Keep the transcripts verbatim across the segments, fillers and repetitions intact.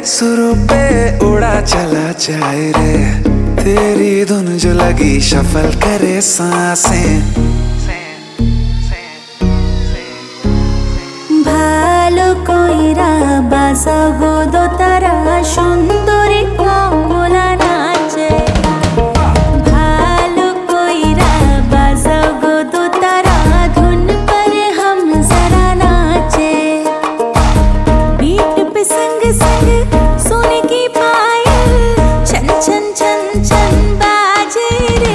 सुरों पे उड़ा चला जाए रे, तेरी धुन जो लगी शफल करे सांसें। ভালো কইরা বাজাবো দোতারা সুন্দরী কমলা নাচে, ভালো কইরা বাজাবো দোতারা धुन पर हम जरा नाचे, बीट पे संग संग सोने की पायल छन छन छन छन बाजे रे।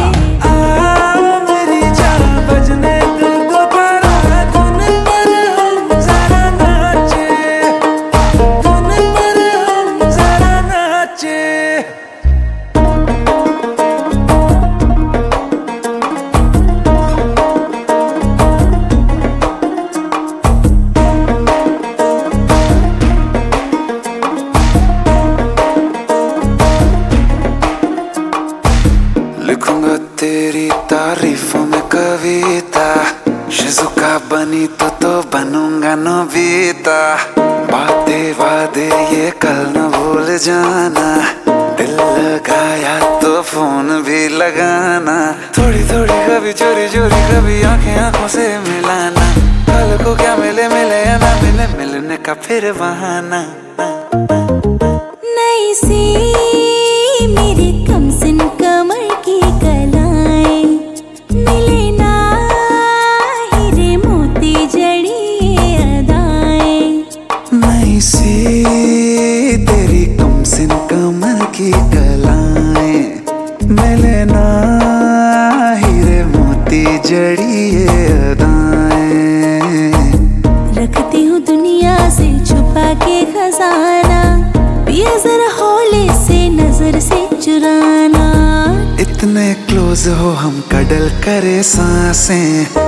लिखूंगा तेरी तारीफों में कविता, शिजुका बनी तो तो बनूंगा नोबिता। बातें वादे ये कल न भूल जाना, दिल लगाया तो फोन भी लगाना। थोड़ी थोड़ी कभी चोरी चोरी कभी आंखें आंखों से मिलाना, कल को क्या मिले मिले या ना मिले मिलने का फिर बहाना। नई सी मेरी कमसिन कमर की कलाएं, मिले ना हीरे मोती जड़ी अदाएं। नई सी तेरी कमसिन कमर की कलाएं, मिले ना हीरे मोती जड़ी अदाएं। रखती हूँ दुनिया से छुपा के खजाना, पिया जरा हौले से नजर से चुराना। इतने क्लोज हो हम कडल करे सांसें।